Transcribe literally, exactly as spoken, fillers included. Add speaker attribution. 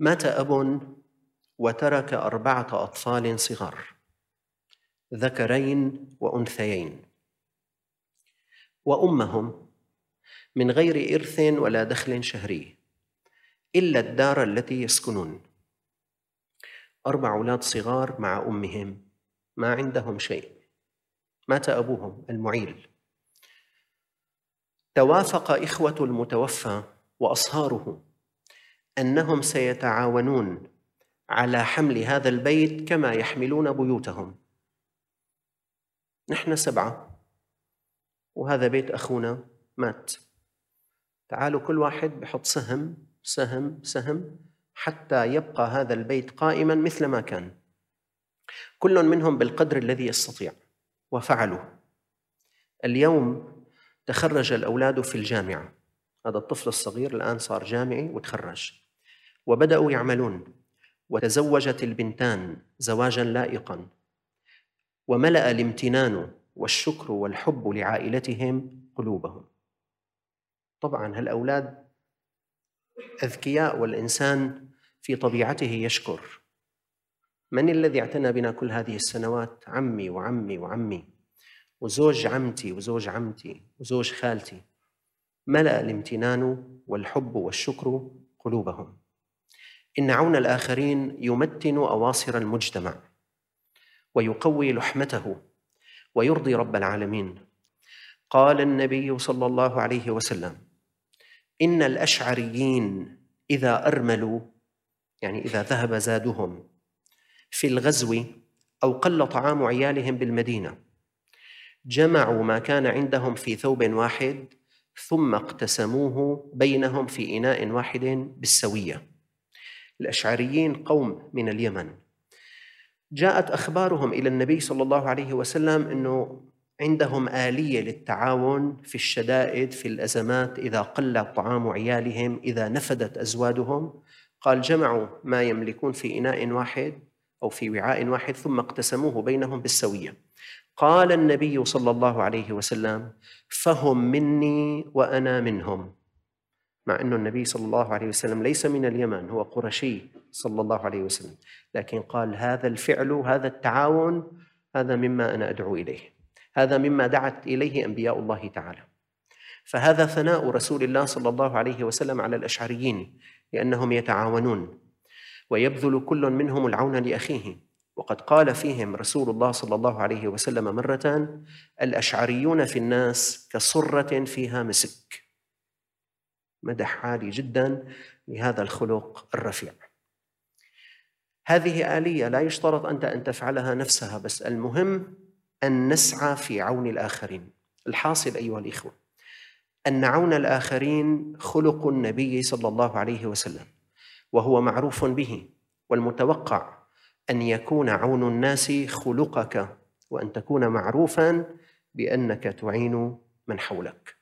Speaker 1: مات أب وترك أربعة أطفال صغار، ذكرين وأنثيين، وأمهم من غير إرث ولا دخل شهري إلا الدار التي يسكنون. أربع أولاد صغار مع أمهم، ما عندهم شيء، مات أبوهم المعيل. توافق إخوة المتوفى وأصهاره أنهم سيتعاونون على حمل هذا البيت كما يحملون بيوتهم. نحن سبعة وهذا بيت أخونا مات، تعالوا كل واحد بحط سهم سهم سهم حتى يبقى هذا البيت قائما مثل ما كان، كل منهم بالقدر الذي يستطيع. وفعلوا. اليوم تخرج الأولاد في الجامعة، هذا الطفل الصغير الآن صار جامعي وتخرج، وبدأوا يعملون، وتزوجت البنتان زواجا لائقا، وملأ الامتنان والشكر والحب لعائلتهم قلوبهم. طبعا هالأولاد أذكياء، والإنسان في طبيعته يشكر. من الذي اعتنى بنا كل هذه السنوات؟ عمي وعمي وعمي وزوج عمتي وزوج عمتي وزوج خالتي. ملأ الامتنان والحب والشكر قلوبهم. إن عون الآخرين يمتن أواصر المجتمع ويقوي لحمته ويرضي رب العالمين. قال النبي صلى الله عليه وسلم: إن الأشعريين إذا أرملوا، يعني إذا ذهب زادهم في الغزو أو قل طعام عيالهم بالمدينة، جمعوا ما كان عندهم في ثوب واحد ثم اقتسموه بينهم في إناء واحد بالسوية. الأشعريين قوم من اليمن، جاءت أخبارهم إلى النبي صلى الله عليه وسلم أنه عندهم آلية للتعاون في الشدائد، في الأزمات، إذا قل طعام عيالهم، إذا نفدت أزوادهم. قال: جمعوا ما يملكون في إناء واحد أو في وعاء واحد ثم اقتسموه بينهم بالسوية. قال النبي صلى الله عليه وسلم: فهم مني وأنا منهم. مع أن النبي صلى الله عليه وسلم ليس من اليمن، هو قرشي صلى الله عليه وسلم، لكن قال: هذا الفعل، هذا التعاون، هذا مما أنا أدعو إليه، هذا مما دعت إليه أنبياء الله تعالى. فهذا ثناء رسول الله صلى الله عليه وسلم على الأشعريين، لأنهم يتعاونون ويبذل كل منهم العون لأخيه. وقد قال فيهم رسول الله صلى الله عليه وسلم مرة: الأشعريون في الناس كصرة فيها مسك. مدح عالي جدا لهذا الخلق الرفيع. هذه آلية لا يشترط أنت أن تفعلها نفسها، بس المهم أن نسعى في عون الآخرين. الحاصل أيها الإخوة أن عون الآخرين خلق النبي صلى الله عليه وسلم، وهو معروف به، والمتوقع أن يكون عون الناس خلقك، وأن تكون معروفا بأنك تعين من حولك.